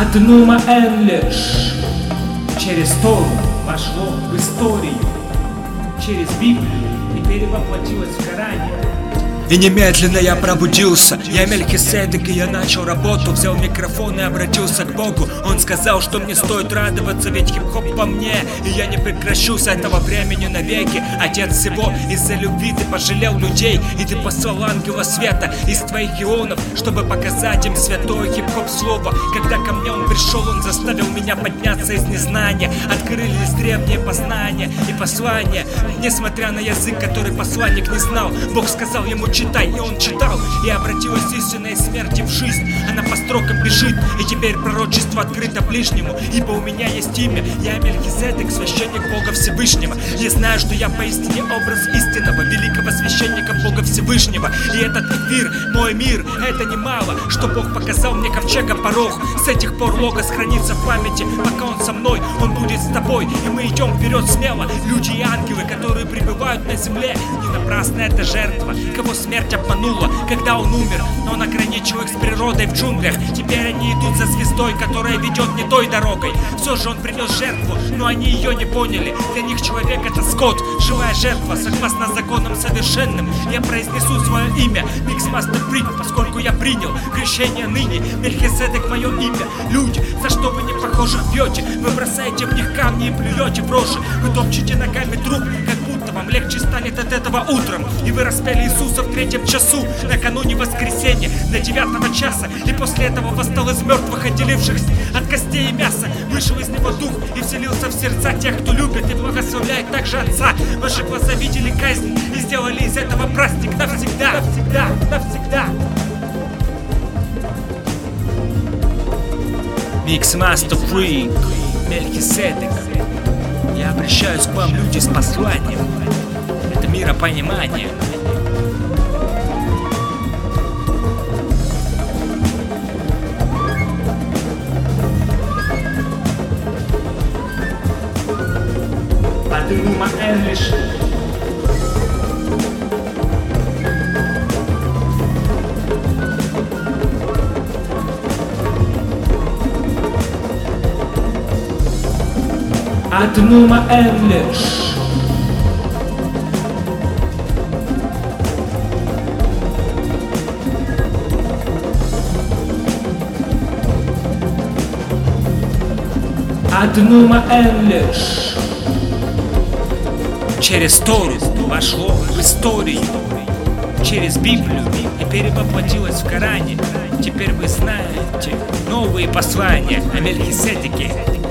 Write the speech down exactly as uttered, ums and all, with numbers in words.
Одну Маэн лишь через Тору вошло в историю, через Библию и перевоплотилось в Коране. И немедленно я пробудился, я Мельхиседек, и я начал работу. Взял микрофон и обратился к Богу. Он сказал, что мне стоит радоваться, ведь хип-хоп по мне, и я не прекращу с этого времени навеки. Отец всего, из-за любви ты пожалел людей, и ты послал ангела света из твоих ионов, чтобы показать им святое хип-хоп слово. Когда ко мне он пришел, он заставил меня подняться из незнания. Открылись древние познания и послания. Несмотря на язык, который посланник не знал, Бог сказал ему: читай, и он читал, и обратилась истина из смерти в жизнь. Она по строкам бежит, и теперь пророчество открыто ближнему. Ибо у меня есть имя, я Мельхиседек, священник Бога Всевышнего. Я знаю, что я поистине образ истинного, великого священника Бога Всевышнего. И этот эфир, мой мир, это немало, что Бог показал мне ковчега порог. С этих пор логос хранится в памяти, пока он со мной, он будет с тобой. И мы идем вперед смело, люди и ангелы, которые пребывают на земле. Не напрасно эта жертва, кого смерть обманула, когда он умер, но он ограничил их с природой в джунглях. Теперь они идут за звездой, которая ведет не той дорогой. Все же он принес жертву, но они ее не поняли. Для них человек — это скот, живая жертва, согласно законам совершенным. Я произнесу свое имя, Миксмастер Фрик, поскольку я принял крещение ныне. Мельхиседек — мое имя. Люди, за что вы не похожих бьете? Вы бросаете в них камни и плюете в рожи. Вы топчете ногами труп, как будто вам легче станет от этого утром. И вы распяли Иисуса в третьем часу, накануне воскресенья, до девятого часа. И после этого восстал из мертвых, отделившихся от костей и мяса. Вышел из него дух и вселился в сердца тех, кто любит и благословляет также Отца. Ваши глаза видели казнь и сделали из этого праздник навсегда, навсегда, навсегда. Миксмастер Фрик, Мельхиседек. Я обращаюсь к вам, люди, с посланием. Это миропонимание. Одну Маэн лишь. Одну Маэн лишь. Одну Маэн лишь. Через Тору вошло в историю, через Библию и перевоплотилось в Коране. Теперь вы знаете новые послания о Мельхиседеке.